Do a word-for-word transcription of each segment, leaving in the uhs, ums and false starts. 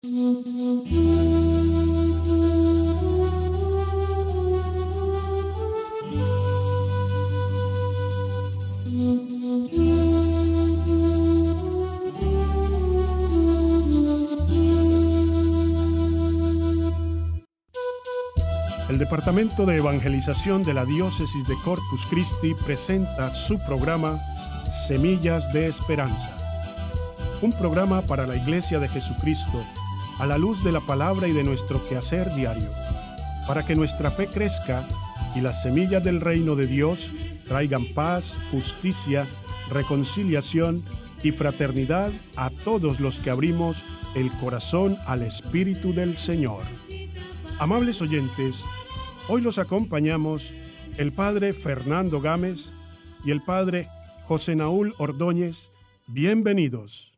El Departamento de Evangelización de la Diócesis de Corpus Christi presenta su programa Semillas de Esperanza, un programa para la Iglesia de Jesucristo a la luz de la palabra y de nuestro quehacer diario, para que nuestra fe crezca y las semillas del reino de Dios traigan paz, justicia, reconciliación y fraternidad a todos los que abrimos el corazón al Espíritu del Señor. Amables oyentes, hoy los acompañamos el Padre Fernando Gámez y el Padre José Naúl Ordóñez. Bienvenidos.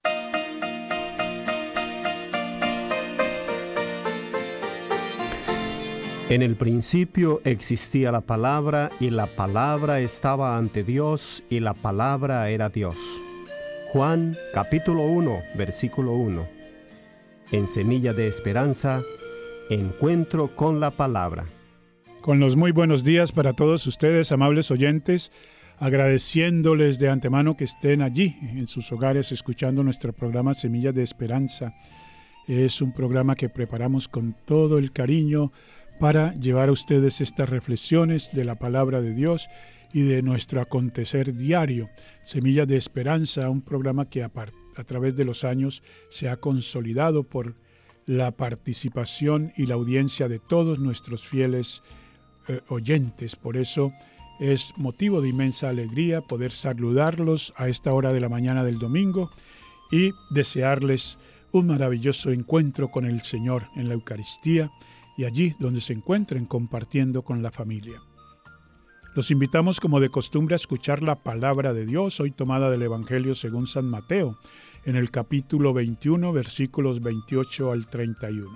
En el principio existía la palabra, y la palabra estaba ante Dios, y la palabra era Dios. Juan capítulo uno, versículo uno. En Semilla de Esperanza, encuentro con la palabra. Con los muy buenos días para todos ustedes, amables oyentes, agradeciéndoles de antemano que estén allí en sus hogares escuchando nuestro programa Semillas de Esperanza. Es un programa que preparamos con todo el cariño para llevar a ustedes estas reflexiones de la palabra de Dios y de nuestro acontecer diario. Semillas de Esperanza, un programa que a, par- a través de los años se ha consolidado por la participación y la audiencia de todos nuestros fieles eh, oyentes. Por eso es motivo de inmensa alegría poder saludarlos a esta hora de la mañana del domingo y desearles un maravilloso encuentro con el Señor en la Eucaristía y allí donde se encuentren compartiendo con la familia. Los invitamos como de costumbre a escuchar la palabra de Dios, hoy tomada del Evangelio según San Mateo, en el capítulo veintiuno, versículos veintiocho al treinta y uno.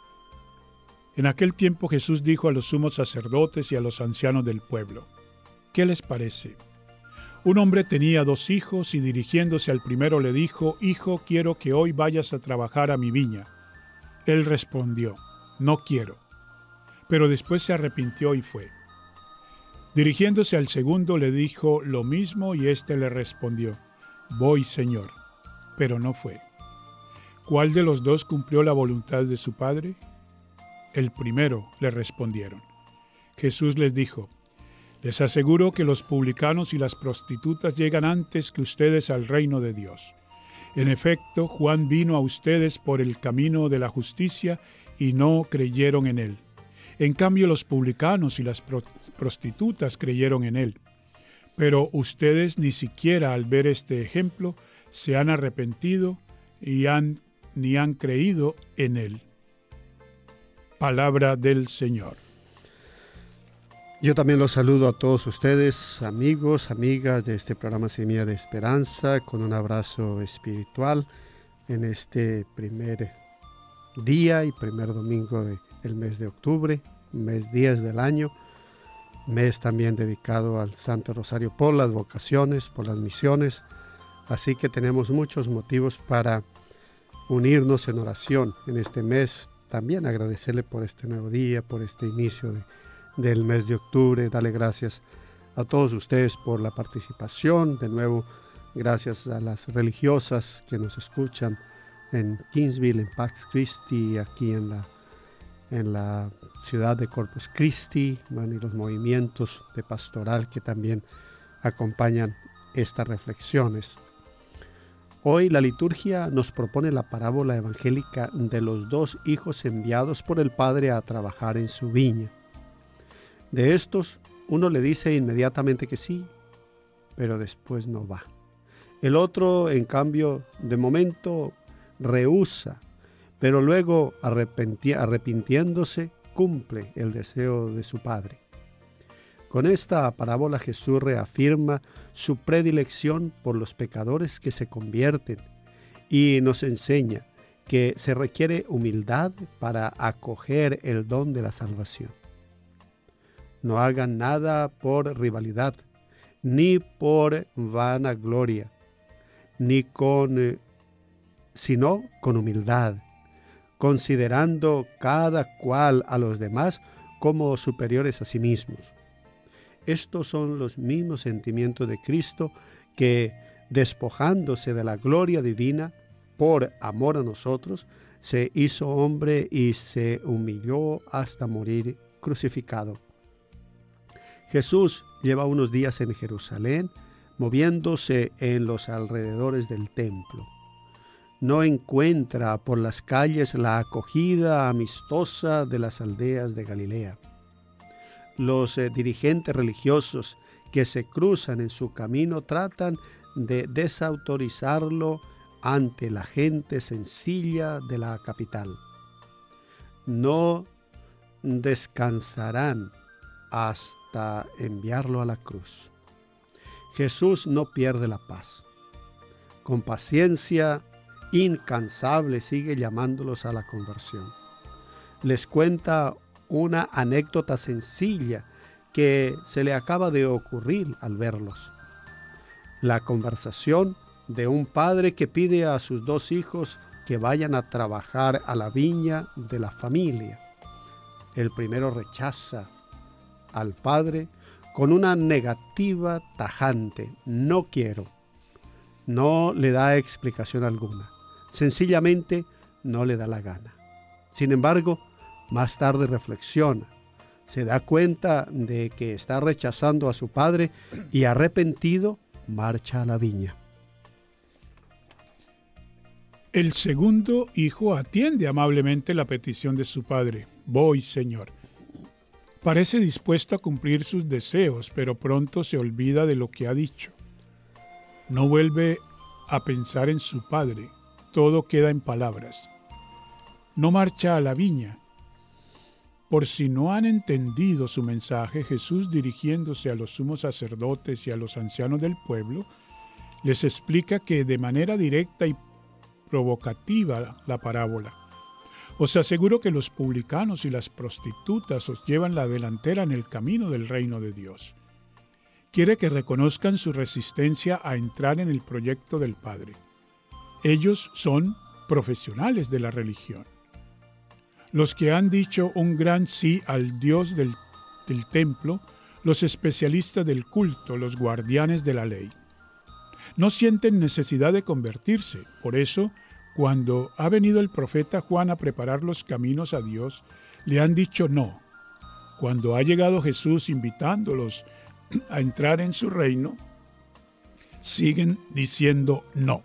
En aquel tiempo Jesús dijo a los sumos sacerdotes y a los ancianos del pueblo: ¿Qué les parece? Un hombre tenía dos hijos y dirigiéndose al primero le dijo: Hijo, quiero que hoy vayas a trabajar a mi viña. Él respondió: No quiero. Pero después se arrepintió y fue. Dirigiéndose al segundo le dijo lo mismo y éste le respondió: Voy, Señor. Pero no fue. ¿Cuál de los dos cumplió la voluntad de su padre? El primero, le respondieron. Jesús les dijo: Les aseguro que los publicanos y las prostitutas llegan antes que ustedes al reino de Dios. En efecto, Juan vino a ustedes por el camino de la justicia y no creyeron en él. En cambio, los publicanos y las pro- prostitutas creyeron en él. Pero ustedes ni siquiera al ver este ejemplo se han arrepentido y han, ni han creído en él. Palabra del Señor. Yo también los saludo a todos ustedes, amigos, amigas de este programa Semilla de Esperanza, con un abrazo espiritual en este primer día y primer domingo del mes de octubre, mes diez del año, mes también dedicado al Santo Rosario por las vocaciones, por las misiones. Así que tenemos muchos motivos para unirnos en oración en este mes. También agradecerle por este nuevo día, por este inicio de, del mes de octubre. Darle gracias a todos ustedes por la participación. De nuevo, gracias a las religiosas que nos escuchan en Kingsville, en Pax Christi, aquí en la, en la ciudad de Corpus Christi, bueno, y los movimientos de pastoral que también acompañan estas reflexiones. Hoy la liturgia nos propone la parábola evangélica de los dos hijos enviados por el padre a trabajar en su viña. De estos, uno le dice inmediatamente que sí, pero después no va. El otro, en cambio, de momento rehúsa, pero luego arrepenti- arrepintiéndose, cumple el deseo de su padre. Con esta parábola Jesús reafirma su predilección por los pecadores que se convierten y nos enseña que se requiere humildad para acoger el don de la salvación. No hagan nada por rivalidad, ni por vanagloria, ni con, eh, sino con humildad, considerando cada cual a los demás como superiores a sí mismos. Estos son los mismos sentimientos de Cristo que, despojándose de la gloria divina por amor a nosotros, se hizo hombre y se humilló hasta morir crucificado. Jesús lleva unos días en Jerusalén, moviéndose en los alrededores del templo. No encuentra por las calles la acogida amistosa de las aldeas de Galilea. Los eh, dirigentes religiosos que se cruzan en su camino tratan de desautorizarlo ante la gente sencilla de la capital. No descansarán hasta enviarlo a la cruz. Jesús no pierde la paz. Con paciencia incansable sigue llamándolos a la conversión. Les cuenta una anécdota sencilla que se le acaba de ocurrir al verlos. La conversación de un padre que pide a sus dos hijos que vayan a trabajar a la viña de la familia. El primero rechaza al padre con una negativa tajante: no quiero. No le da explicación alguna. Sencillamente no le da la gana. Sin embargo, más tarde reflexiona, se da cuenta de que está rechazando a su padre y, arrepentido, marcha a la viña. El segundo hijo atiende amablemente la petición de su padre. Voy, Señor. Parece dispuesto a cumplir sus deseos, pero pronto se olvida de lo que ha dicho. No vuelve a pensar en su padre. Todo queda en palabras. No marcha a la viña. Por si no han entendido su mensaje, Jesús, dirigiéndose a los sumos sacerdotes y a los ancianos del pueblo, les explica que de manera directa y provocativa la parábola. Os aseguro que los publicanos y las prostitutas os llevan la delantera en el camino del reino de Dios. Quiere que reconozcan su resistencia a entrar en el proyecto del Padre. Ellos son profesionales de la religión. Los que han dicho un gran sí al Dios del, del templo, los especialistas del culto, los guardianes de la ley. No sienten necesidad de convertirse. Por eso, cuando ha venido el profeta Juan a preparar los caminos a Dios, le han dicho no. Cuando ha llegado Jesús invitándolos a entrar en su reino, siguen diciendo no.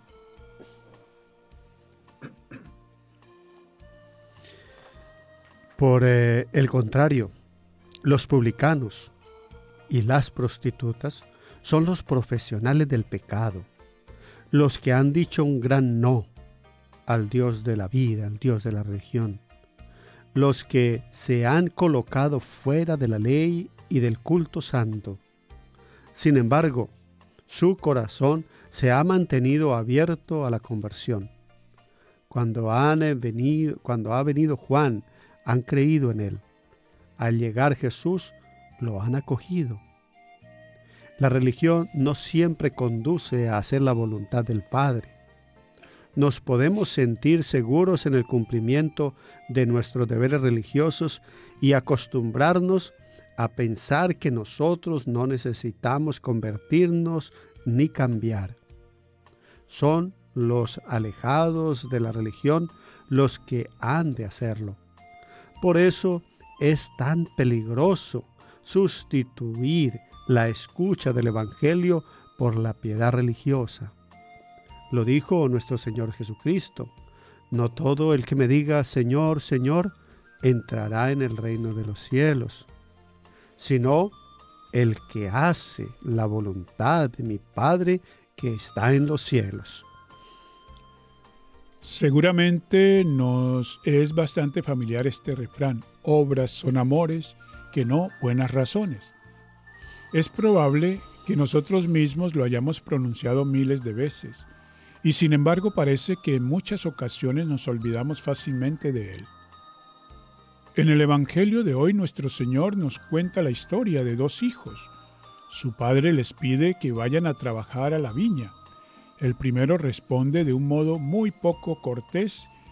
Por eh, el contrario, los publicanos y las prostitutas son los profesionales del pecado, los que han dicho un gran no al Dios de la vida, al Dios de la religión, los que se han colocado fuera de la ley y del culto santo. Sin embargo, su corazón se ha mantenido abierto a la conversión. Cuando, han venido, cuando ha venido Juan, han creído en él. Al llegar Jesús, lo han acogido. La religión no siempre conduce a hacer la voluntad del Padre. Nos podemos sentir seguros en el cumplimiento de nuestros deberes religiosos y acostumbrarnos a pensar que nosotros no necesitamos convertirnos ni cambiar. Son los alejados de la religión los que han de hacerlo. Por eso es tan peligroso sustituir la escucha del Evangelio por la piedad religiosa. Lo dijo nuestro Señor Jesucristo: no todo el que me diga Señor, Señor, entrará en el reino de los cielos, sino el que hace la voluntad de mi Padre que está en los cielos. Seguramente nos es bastante familiar este refrán: obras son amores, que no buenas razones. Es probable que nosotros mismos lo hayamos pronunciado miles de veces, y sin embargo parece que en muchas ocasiones nos olvidamos fácilmente de él. En el Evangelio de hoy, nuestro Señor nos cuenta la historia de dos hijos. Su padre les pide que vayan a trabajar a la viña. El primero responde de un modo muy poco cortés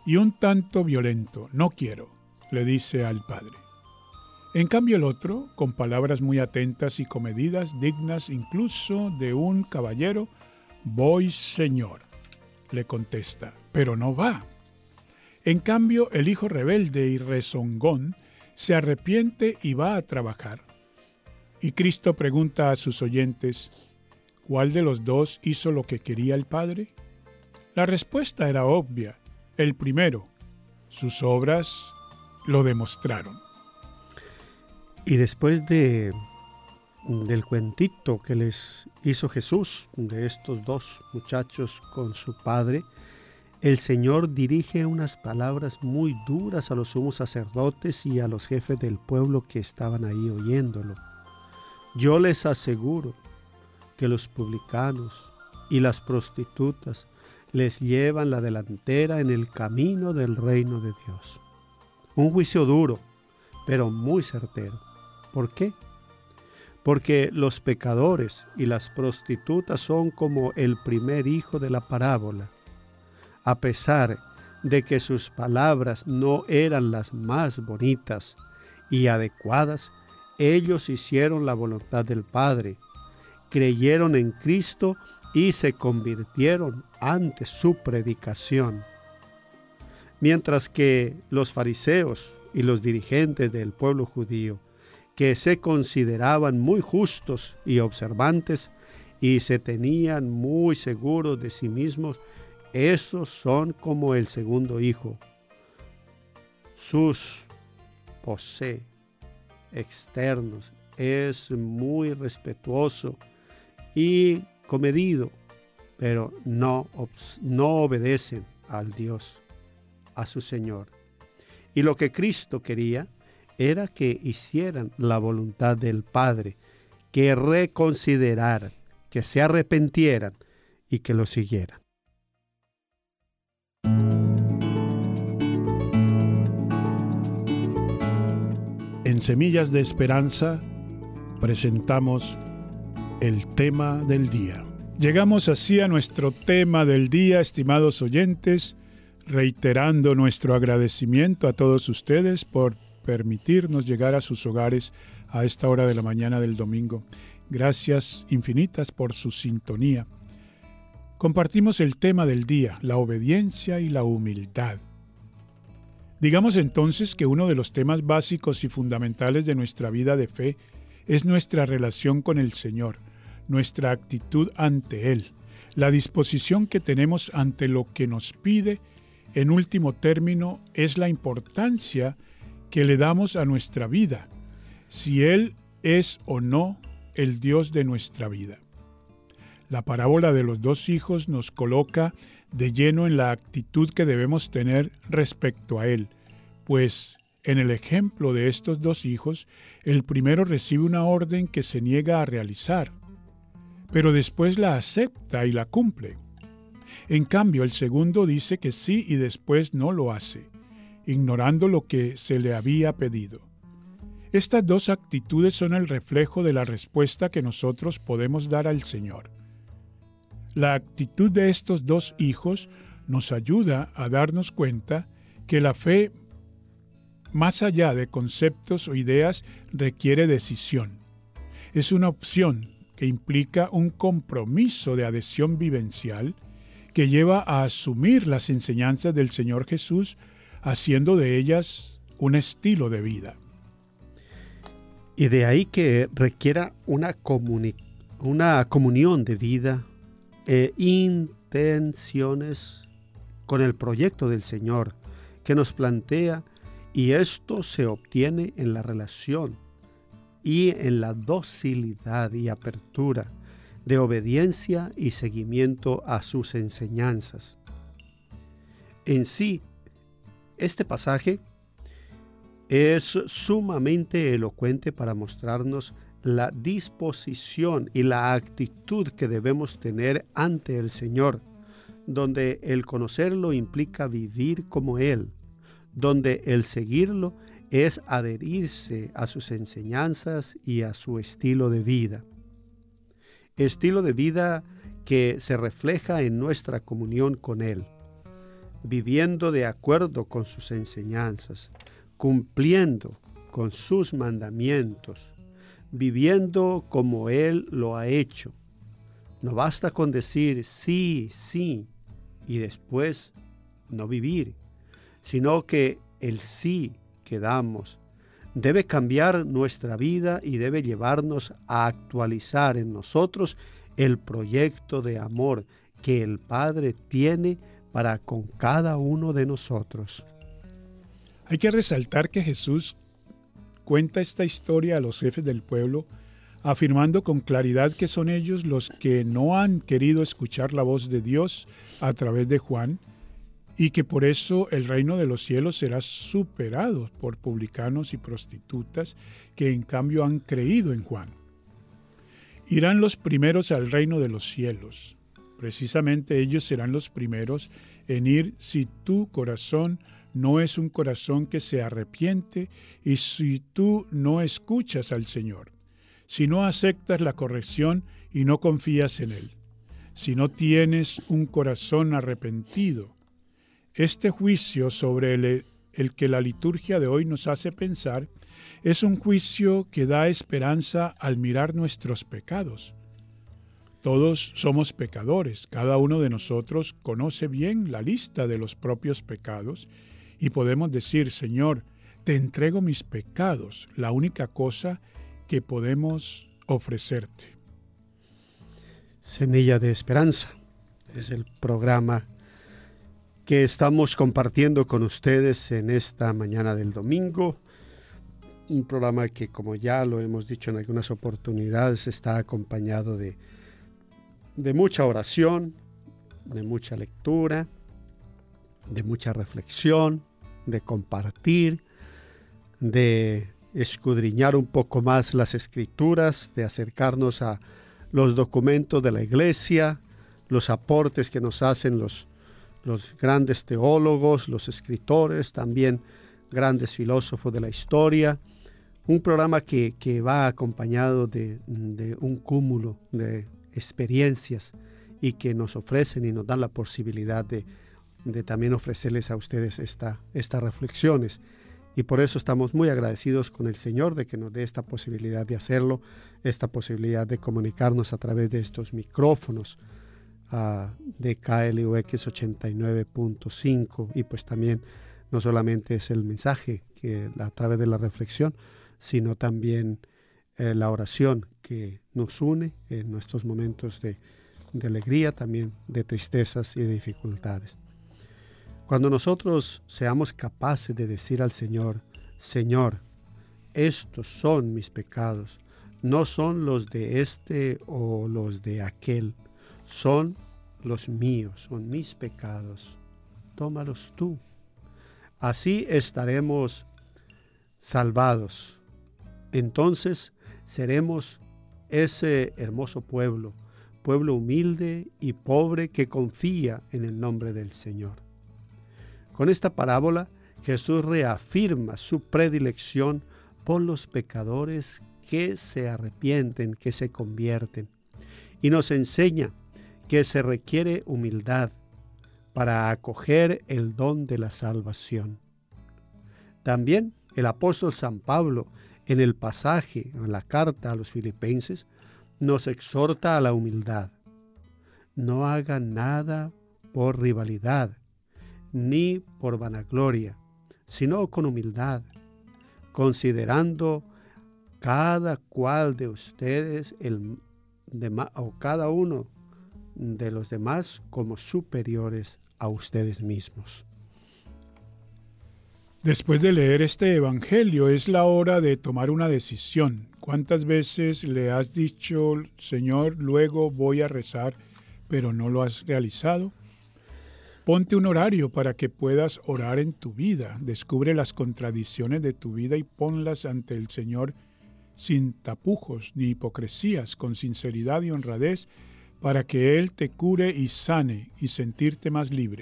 y un tanto violento. No quiero, le dice al padre. En cambio el otro, con palabras muy atentas y comedidas, dignas incluso de un caballero, voy, señor, le contesta, pero no va. En cambio el hijo rebelde y rezongón se arrepiente y va a trabajar. Y Cristo pregunta a sus oyentes, ¿cuál de los dos hizo lo que quería el Padre? La respuesta era obvia, el primero. Sus obras lo demostraron. Y después de, del cuentito que les hizo Jesús de estos dos muchachos con su padre, el Señor dirige unas palabras muy duras a los sumos sacerdotes y a los jefes del pueblo que estaban ahí oyéndolo. Yo les aseguro que los publicanos y las prostitutas les llevan la delantera en el camino del reino de Dios. Un juicio duro, pero muy certero. ¿Por qué? Porque los pecadores y las prostitutas son como el primer hijo de la parábola. A pesar de que sus palabras no eran las más bonitas y adecuadas, ellos hicieron la voluntad del Padre, creyeron en Cristo y se convirtieron ante su predicación. Mientras que los fariseos y los dirigentes del pueblo judío, que se consideraban muy justos y observantes y se tenían muy seguros de sí mismos, esos son como el segundo hijo. Sus pose externos es muy respetuoso y comedido, pero no, no obedecen al Dios, a su Señor. Y lo que Cristo quería era que hicieran la voluntad del Padre, que reconsideraran, que se arrepintieran y que lo siguieran. En Semillas de Esperanza presentamos el tema del día. Llegamos así a nuestro tema del día, estimados oyentes, reiterando nuestro agradecimiento a todos ustedes por permitirnos llegar a sus hogares a esta hora de la mañana del domingo. Gracias infinitas por su sintonía. Compartimos el tema del día, la obediencia y la humildad. Digamos entonces que uno de los temas básicos y fundamentales de nuestra vida de fe es nuestra relación con el Señor, nuestra actitud ante Él, la disposición que tenemos ante lo que nos pide. En último término, es la importancia que le damos a nuestra vida, si Él es o no el Dios de nuestra vida. La parábola de los dos hijos nos coloca de lleno en la actitud que debemos tener respecto a Él, pues en el ejemplo de estos dos hijos, el primero recibe una orden que se niega a realizar, pero después la acepta y la cumple. En cambio, el segundo dice que sí y después no lo hace, ignorando lo que se le había pedido. Estas dos actitudes son el reflejo de la respuesta que nosotros podemos dar al Señor. La actitud de estos dos hijos nos ayuda a darnos cuenta que la fe, más allá de conceptos o ideas, requiere decisión. Es una opción que implica un compromiso de adhesión vivencial que lleva a asumir las enseñanzas del Señor Jesús, haciendo de ellas un estilo de vida. Y de ahí que requiera una, comuni- una comunión de vida e intenciones con el proyecto del Señor que nos plantea, y esto se obtiene en la relación y en la docilidad y apertura de obediencia y seguimiento a sus enseñanzas. En sí, este pasaje es sumamente elocuente para mostrarnos la disposición y la actitud que debemos tener ante el Señor, donde el conocerlo implica vivir como Él, donde el seguirlo es adherirse a sus enseñanzas y a su estilo de vida. Estilo de vida que se refleja en nuestra comunión con Él. viviendo de acuerdo con sus enseñanzas, cumpliendo con sus mandamientos, viviendo como Él lo ha hecho. No basta con decir sí, sí, y después no vivir, sino que el sí que damos debe cambiar nuestra vida y debe llevarnos a actualizar en nosotros el proyecto de amor que el Padre tiene para con cada uno de nosotros. Hay que resaltar que Jesús cuenta esta historia a los jefes del pueblo, afirmando con claridad que son ellos los que no han querido escuchar la voz de Dios a través de Juan, y que por eso el reino de los cielos será superado por publicanos y prostitutas que en cambio han creído en Juan. Irán los primeros al reino de los cielos. Precisamente ellos serán los primeros en ir si tu corazón no es un corazón que se arrepiente y si tú no escuchas al Señor, si no aceptas la corrección y no confías en Él, si no tienes un corazón arrepentido. Este juicio sobre el, el que la liturgia de hoy nos hace pensar es un juicio que da esperanza al mirar nuestros pecados. Todos somos pecadores, cada uno de nosotros conoce bien la lista de los propios pecados y podemos decir, Señor, te entrego mis pecados, la única cosa que podemos ofrecerte. Semilla de Esperanza es el programa que estamos compartiendo con ustedes en esta mañana del domingo. Un programa que, como ya lo hemos dicho en algunas oportunidades, está acompañado de, de mucha oración, de mucha lectura, de mucha reflexión, de compartir, de escudriñar un poco más las Escrituras, de acercarnos a los documentos de la Iglesia, los aportes que nos hacen los los grandes teólogos, los escritores, también grandes filósofos de la historia. Un programa que, que va acompañado de, de un cúmulo de experiencias y que nos ofrecen y nos dan la posibilidad de, de también ofrecerles a ustedes esta, estas reflexiones. Y por eso estamos muy agradecidos con el Señor de que nos dé esta posibilidad de hacerlo, esta posibilidad de comunicarnos a través de estos micrófonos Uh, de K L U X ochenta y nueve punto cinco, y pues también no solamente es el mensaje que a través de la reflexión, sino también eh, la oración que nos une en nuestros momentos de, de alegría, también de tristezas y de dificultades. Cuando nosotros seamos capaces de decir al Señor, Señor, estos son mis pecados, no son los de este o los de aquel, son los míos, son mis pecados, tómalos tú. Así estaremos salvados. Entonces seremos ese hermoso pueblo, pueblo humilde y pobre que confía en el nombre del Señor. Con esta parábola, Jesús reafirma su predilección por los pecadores que se arrepienten, que se convierten, y nos enseña que se requiere humildad para acoger el don de la salvación. También el apóstol San Pablo, en el pasaje, en la carta a los Filipenses, nos exhorta a la humildad. No hagan nada por rivalidad, ni por vanagloria, sino con humildad, considerando cada cual de ustedes, el dema, o cada uno de los demás como superiores a ustedes mismos. Después de leer este evangelio, es la hora de tomar una decisión. ¿Cuántas veces le has dicho, Señor, luego voy a rezar, pero no lo has realizado? Ponte un horario para que puedas orar en tu vida. Descubre las contradicciones de tu vida y ponlas ante el Señor sin tapujos ni hipocresías, con sinceridad y honradez, para que Él te cure y sane y sentirte más libre.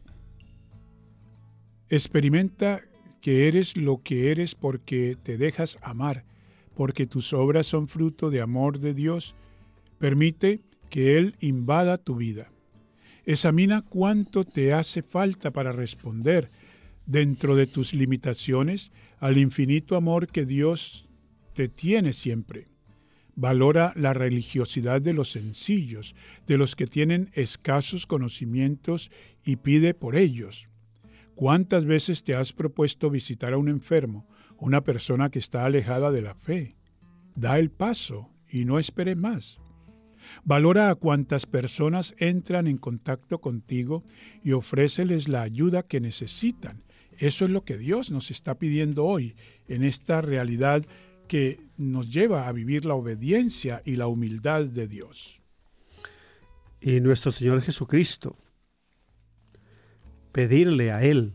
Experimenta que eres lo que eres porque te dejas amar, porque tus obras son fruto de amor de Dios. Permite que Él invada tu vida. Examina cuánto te hace falta para responder, dentro de tus limitaciones, al infinito amor que Dios te tiene siempre. Valora la religiosidad de los sencillos, de los que tienen escasos conocimientos, y pide por ellos. ¿Cuántas veces te has propuesto visitar a un enfermo, una persona que está alejada de la fe? Da el paso y no espere más. Valora a cuantas personas entran en contacto contigo y ofréceles la ayuda que necesitan. Eso es lo que Dios nos está pidiendo hoy, en esta realidad que nos lleva a vivir la obediencia y la humildad de Dios. Y nuestro Señor Jesucristo, pedirle a Él,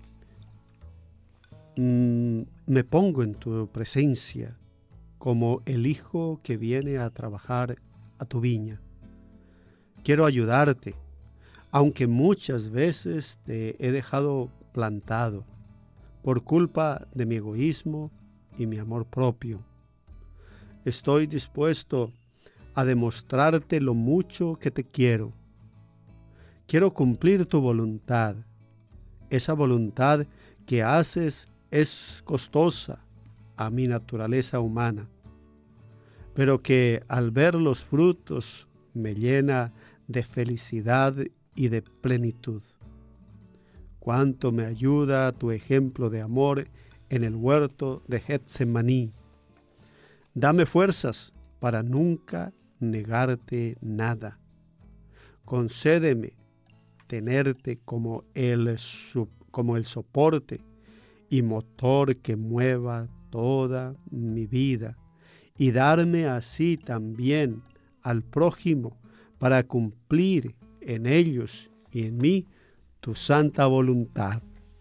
mmm, me pongo en tu presencia como el hijo que viene a trabajar a tu viña. Quiero ayudarte, aunque muchas veces te he dejado plantado por culpa de mi egoísmo y mi amor propio. Estoy dispuesto a demostrarte lo mucho que te quiero. Quiero cumplir tu voluntad. Esa voluntad que haces es costosa a mi naturaleza humana, pero que al ver los frutos me llena de felicidad y de plenitud. Cuánto me ayuda tu ejemplo de amor en el huerto de Getsemaní. Dame fuerzas para nunca negarte nada. Concédeme tenerte como el, como el soporte y motor que mueva toda mi vida, y darme así también al prójimo para cumplir en ellos y en mí tu santa voluntad.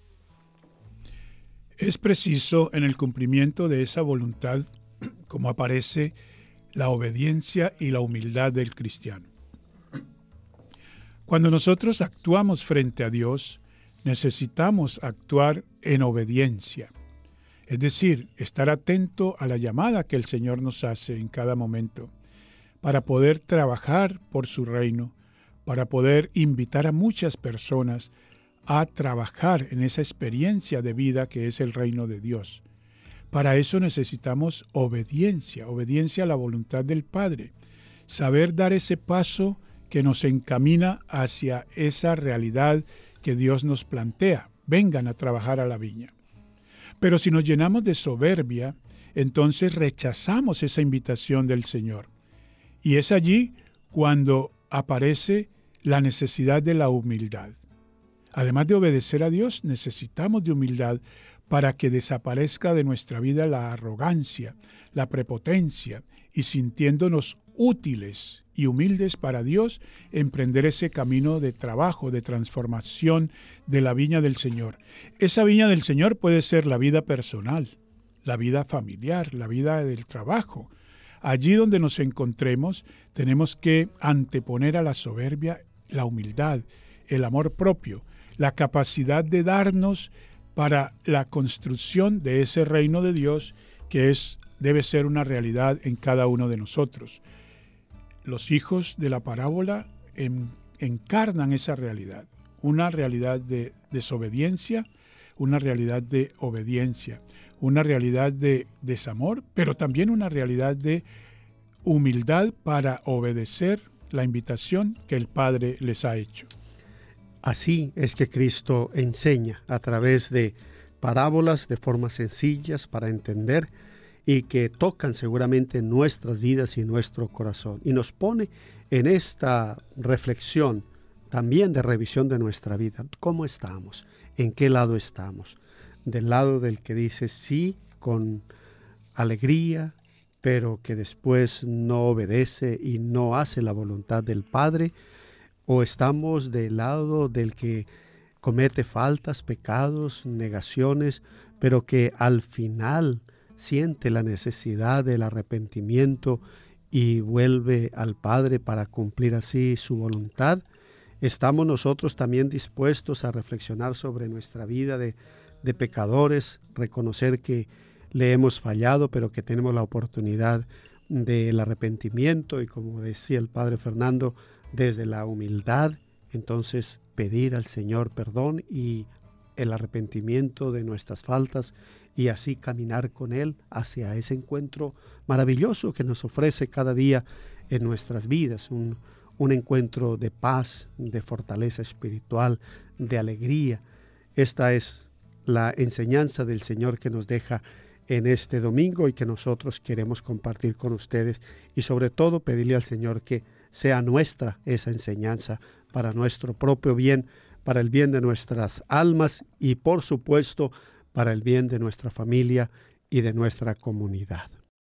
Es preciso en el cumplimiento de esa voluntad, como aparece, la obediencia y la humildad del cristiano. Cuando nosotros actuamos frente a Dios, necesitamos actuar en obediencia, es decir, estar atento a la llamada que el Señor nos hace en cada momento, para poder trabajar por su reino, para poder invitar a muchas personas a trabajar en esa experiencia de vida que es el reino de Dios. Para eso necesitamos obediencia, obediencia a la voluntad del Padre, saber dar ese paso que nos encamina hacia esa realidad que Dios nos plantea. Vengan a trabajar a la viña. Pero si nos llenamos de soberbia, entonces rechazamos esa invitación del Señor. Y es allí cuando aparece la necesidad de la humildad. Además de obedecer a Dios, necesitamos de humildad para que desaparezca de nuestra vida la arrogancia, la prepotencia, y sintiéndonos útiles y humildes para Dios, emprender ese camino de trabajo, de transformación de la viña del Señor. Esa viña del Señor puede ser la vida personal, la vida familiar, la vida del trabajo. Allí donde nos encontremos, tenemos que anteponer a la soberbia la humildad, el amor propio, la capacidad de darnos para la construcción de ese reino de Dios que es, debe ser una realidad en cada uno de nosotros. Los hijos de la parábola en, encarnan esa realidad, una realidad de desobediencia, una realidad de obediencia, una realidad de desamor, pero también una realidad de humildad para obedecer la invitación que el Padre les ha hecho. Así es que Cristo enseña a través de parábolas de formas sencillas para entender y que tocan seguramente nuestras vidas y nuestro corazón. Y nos pone en esta reflexión también de revisión de nuestra vida. ¿Cómo estamos? ¿En qué lado estamos? Del lado del que dice sí con alegría, pero que después no obedece y no hace la voluntad del Padre, o estamos del lado del que comete faltas, pecados, negaciones, pero que al final siente la necesidad del arrepentimiento y vuelve al Padre para cumplir así su voluntad. ¿Estamos nosotros también dispuestos a reflexionar sobre nuestra vida de, de pecadores, reconocer que le hemos fallado, pero que tenemos la oportunidad del arrepentimiento y, como decía el Padre Fernando, desde la humildad entonces pedir al Señor perdón y el arrepentimiento de nuestras faltas y así caminar con Él hacia ese encuentro maravilloso que nos ofrece cada día en nuestras vidas, un, un encuentro de paz, de fortaleza espiritual, de alegría. Esta es la enseñanza del Señor que nos deja en este domingo y que nosotros queremos compartir con ustedes y sobre todo pedirle al Señor que sea nuestra esa enseñanza para nuestro propio bien, para el bien de nuestras almas y por supuesto para el bien de nuestra familia y de nuestra comunidad.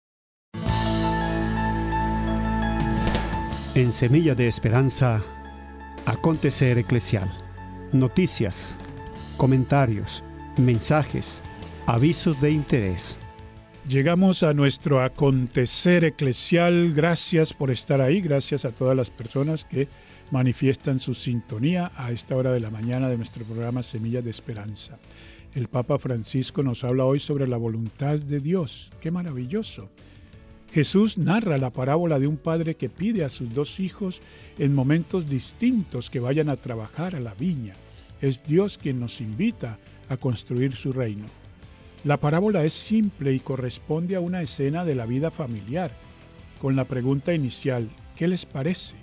En Semilla de Esperanza, acontecer eclesial, noticias, comentarios, mensajes, avisos de interés. Llegamos a nuestro acontecer eclesial. Gracias por estar ahí, gracias a todas las personas que manifiestan su sintonía a esta hora de la mañana de nuestro programa Semillas de Esperanza. El Papa Francisco nos habla hoy sobre la voluntad de Dios. ¡Qué maravilloso! Jesús narra la parábola de un padre que pide a sus dos hijos en momentos distintos que vayan a trabajar a la viña. Es Dios quien nos invita a construir su reino. La parábola es simple y corresponde a una escena de la vida familiar, con la pregunta inicial, ¿qué les parece?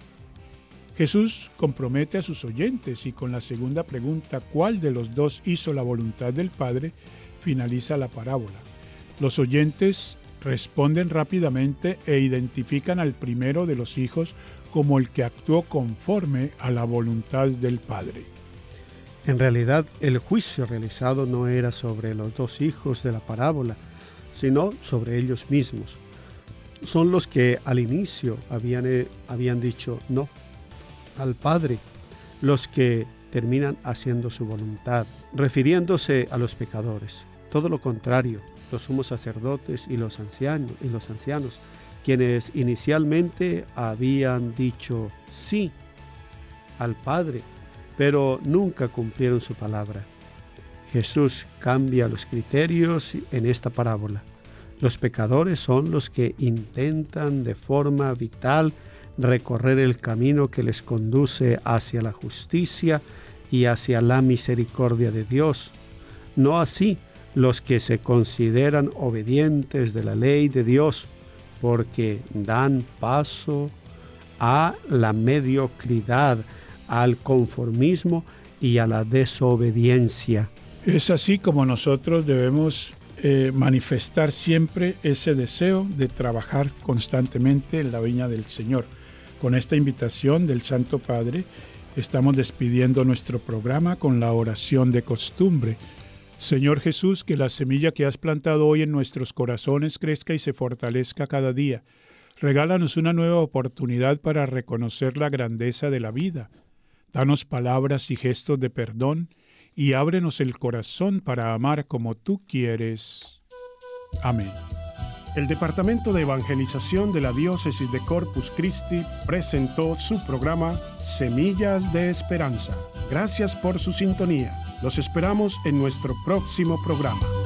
Jesús compromete a sus oyentes y con la segunda pregunta, ¿cuál de los dos hizo la voluntad del Padre?, finaliza la parábola. Los oyentes responden rápidamente e identifican al primero de los hijos como el que actuó conforme a la voluntad del Padre. En realidad, el juicio realizado no era sobre los dos hijos de la parábola, sino sobre ellos mismos. Son los que al inicio habían, eh, habían dicho no al Padre, los que terminan haciendo su voluntad, refiriéndose a los pecadores. Todo lo contrario, los sumos sacerdotes y los ancianos, y los ancianos, quienes inicialmente habían dicho sí al Padre, pero nunca cumplieron su palabra. Jesús cambia los criterios en esta parábola. Los pecadores son los que intentan de forma vital recorrer el camino que les conduce hacia la justicia y hacia la misericordia de Dios. No así los que se consideran obedientes de la ley de Dios, porque dan paso a la mediocridad, al conformismo y a la desobediencia. Es así como nosotros debemos eh, manifestar siempre ese deseo de trabajar constantemente en la viña del Señor. Con esta invitación del Santo Padre, estamos despidiendo nuestro programa con la oración de costumbre. Señor Jesús, que la semilla que has plantado hoy en nuestros corazones crezca y se fortalezca cada día. Regálanos una nueva oportunidad para reconocer la grandeza de la vida. Danos palabras y gestos de perdón y ábrenos el corazón para amar como tú quieres. Amén. El Departamento de Evangelización de la Diócesis de Corpus Christi presentó su programa Semillas de Esperanza. Gracias por su sintonía. Los esperamos en nuestro próximo programa.